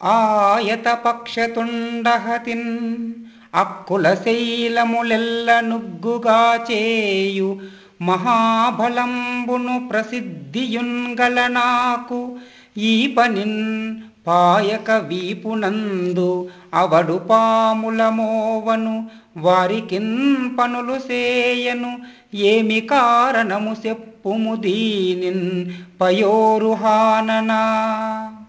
ఆయత పక్షతుండహతిన్ అక్కుల శైలములెల్ల నుగ్గుగా చేయు మహాబలంబును ప్రసిద్ధియున్ గల నాకు ఈ పనిన్ పాయక వీపునందు అవడు పాముల మోవను వారికిన్ పనులు సేయను ఏమి కారణము చెప్పుము దీనిన్ పయోరుహాననా.